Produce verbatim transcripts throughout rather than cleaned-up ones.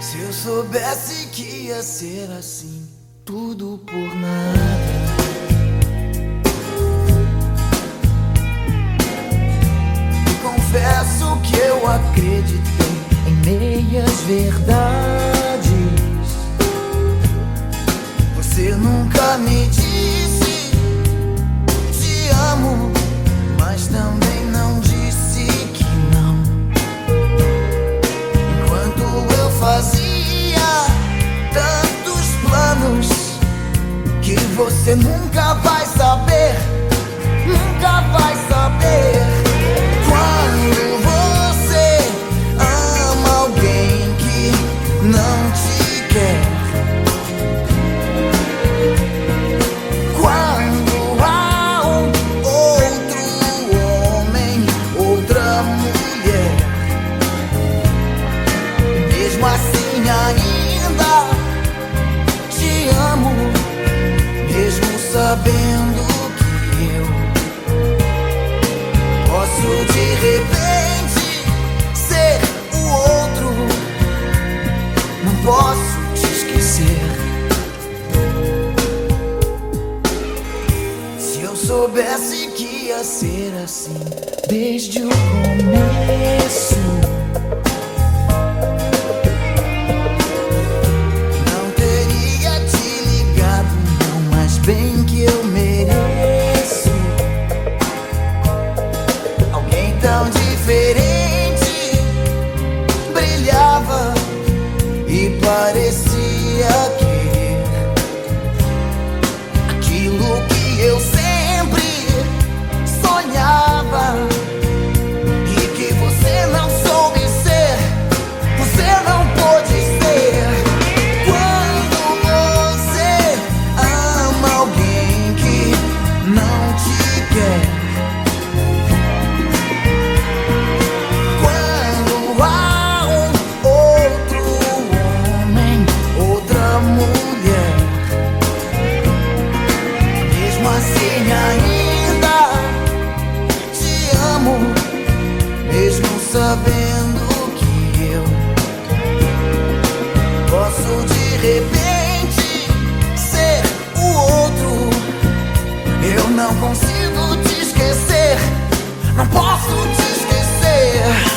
Se eu soubesse que ia ser assim, tudo por nada. E confesso que eu acreditei em meias verdades. Você nunca me disse te amo, mas também não disse que não. Enquanto eu fazia tantos planos que você nunca vai saber, nunca vai saber. Quando você ama alguém que não te quer, quando há um outro homem, outra mulher, mesmo assim ainda te amo, mesmo sabendo que eu posso de repente ser o outro. Não posso te esquecer. Se eu soubesse que ia ser assim desde o começo, não teria te ligado não, mas bem que eu mereço alguém tão diferente. Brilhava e parecia querer aquilo que eu sempre sonhava e que você não soube ser, você não pôde ser. Quando você ama alguém que não te quer, quando há um outro homem, outra mulher, mesmo assim ainda te amo, mesmo sabendo que eu posso de repente ser o outro. Eu não consigo te esquecer, não posso te esquecer.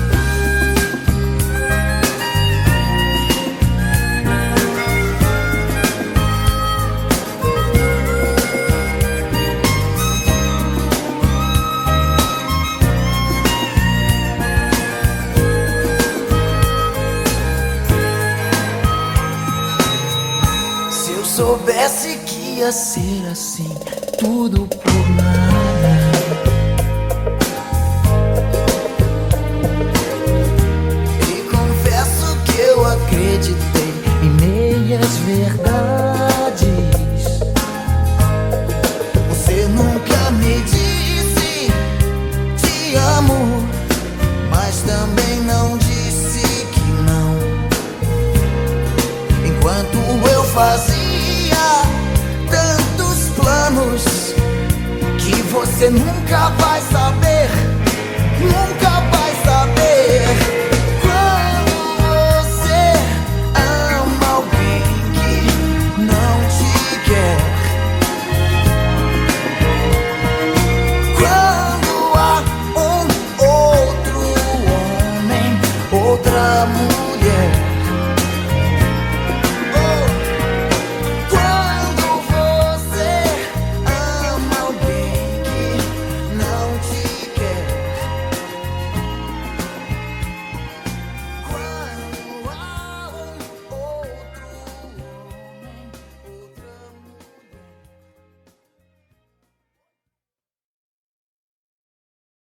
Se eu soubesse que ia ser assim, tudo por nada. E confesso que eu acreditei em meias verdades. Você nunca me disse te amo, mas também não disse que não. Enquanto eu fazia tantos planos que você nunca vai saber.